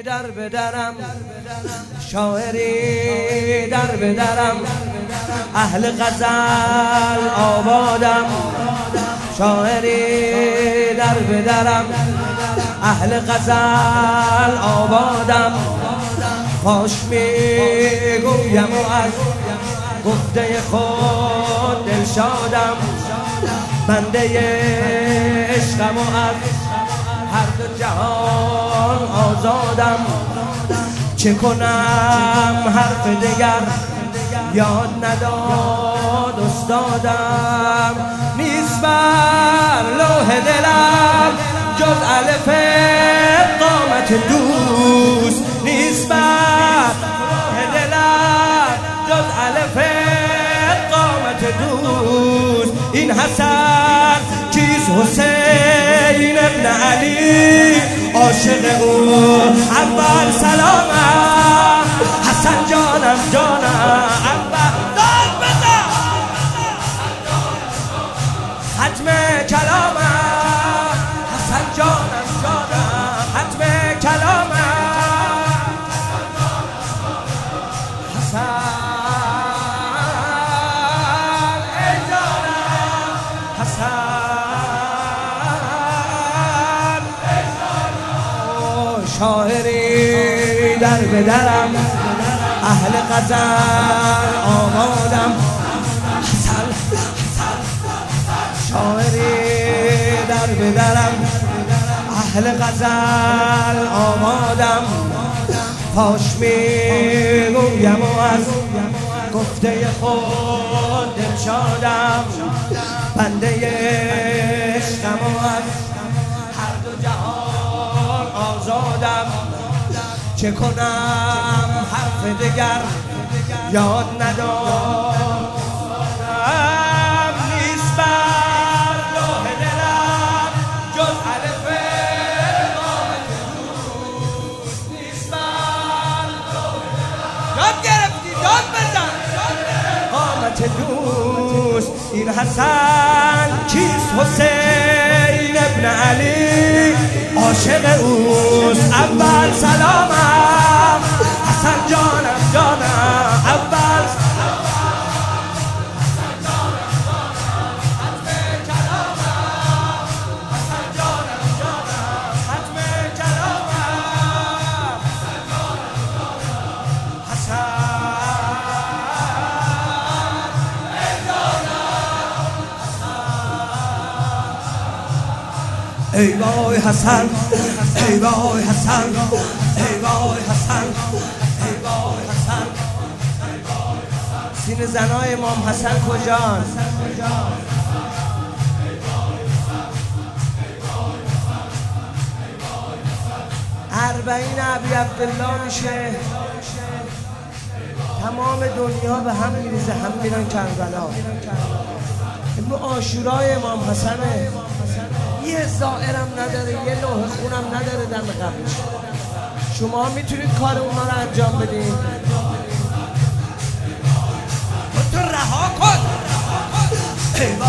در بدرم، شاعری در بدرم، اهل غزل آبادم، شاعری در بدرم، اهل غزل آبادم. کاش میگویم و از گفته خود دلشادم، بنده عشقم و از هر دو جهان آزادم. چه کنم حرف دگر یاد نداد استادم، نیست بر لوح دلم جز الف قامت دوست، نیست بر لوح دلم جز الف قامت دوست. این حسن کیست؟ حسین ابن علی، عاشق او اول سلامم. حسن جانم جانم اول داد بزن ختم کلامم. حسن جانم جانم ختم کلامم. حسن ای جانم، حسن شاعری در بدرم، اهل غزل آمادم. شاعری در بدرم، اهل غزل آمادم. کاش میگویم و از گفته خود دلشادم، بنده عشقم و از هر دو جهان آزادم. چه کنم حرف دگر یاد ندارم، نیست بر لوح دلم جز الف قامت دوست، نیست بر لوح دلم. یاد گرفتی داد بزن قامت دوست. این حسن کیست؟ حسین ابن علی، عاشق اوست اول سلامم. حسن جانم جانم اول حسن جانم جانم ختم کلامم. حسن جانم جانم ختم کلامم. حسن جانم جانم حسن ای جانم حسن. ای وای حسن، ای وای حسن، ای وای حسن، ای وای حسن. سین زنای امام حسن کجان؟ اربعین ابی عبدالله میشه، تمام دنیا به هم میریزه، هم میرن کربلا. ابن عاشورای امام حسنه، یه زائرم نداره، یه لوح خونم نداره دم قبرش. شما میتونید کار اونا رو انجام بدین؟ تو رها کن.